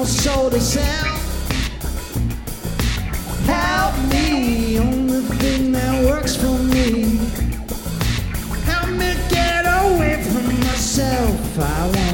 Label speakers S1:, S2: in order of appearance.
S1: no soul to sell. Help me on the thing that works for me. Help me get away from myself. I want